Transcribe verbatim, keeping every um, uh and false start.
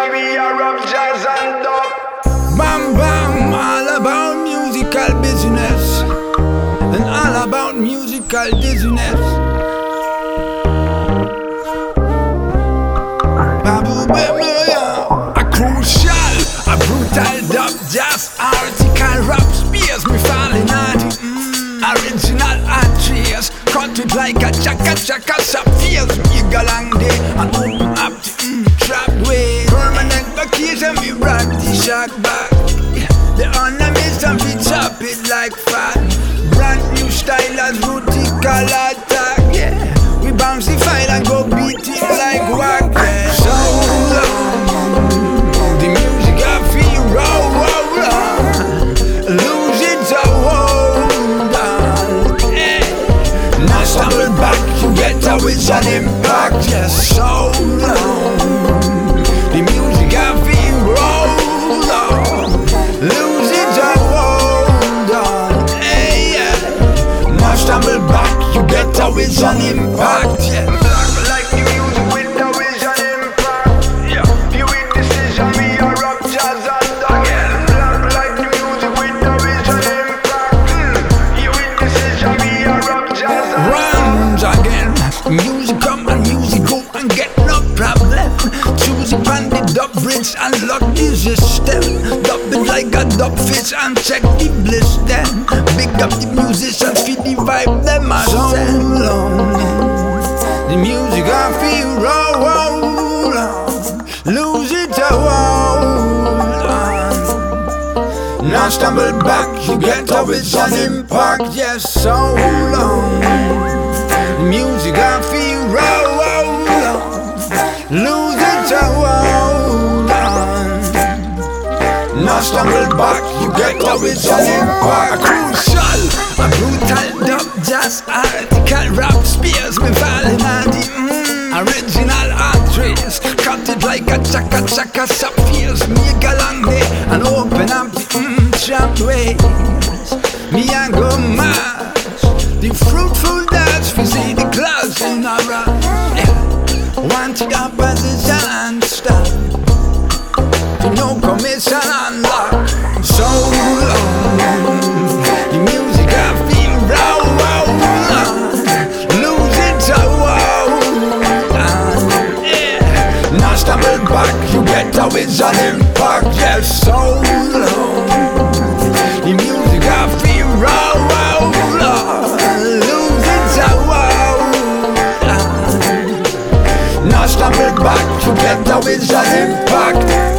decision, we are rock, jazz and dub. Bam bam, all about musical business and all about musical dizziness. Babu Bemoya, a crucial, a brutal dub, jazz, article, rap, spears me falling at it. Mm, original actress, cut it like a chaka chaka, shop feels me go long day and open up the mm, trap way. Permanent vacation, me rock the shock back. Yeah, the ornaments and we chop it like fat. Brand new style as rutical attack. Yeah, we bounce the file and go beat it like whack. Yeah. So long, the music I feel roll, roll, roll. Lose it, so hold on. Yeah. Now stumble back, you get a with an impact. Yes, so long, the music I feel roll on. Lose it, so hold on. Hey, yeah. Now stumble back, you get a with an impact. Yeah. Like the music with the vision impact. Yeah, you with decision, we are rock, jazz and dub. Black like the music with the vision impact. Mm. You with decision, we are rock, jazz and dub. Runs again. Music come and music go and get no problem. Choose it on the dub bridge and lock the system. Dub it like a dub fish and check the bliss then. Big up the musicians for the vibe them a so long. The music I feel roll, roll on. Lose it a hold on. Now stumble back, you get a with an impact. Yes, so long. The music I feel roll, roll on. Lose it a hold on. Now stumble back, you get a with an impact. Crucial, a brutal dub, jazz, article, rap, spears me falling on the mm, original actress. Cut it like a chaka chaka, shop feels me go long day and open up the mm, trap ways. Me a go mash the fruitful dance, we see the clouds in a rush. Yeah. Want the opposition and stop. No commission unlock. So long, the music I feel roll, roll on. Lose it, so hold on. Yeah. Now stumble back, you get a with an impact. Yes, so long, the music I feel roll, roll on. Lose it, so hold on. Now stumble back, you get a with an impact.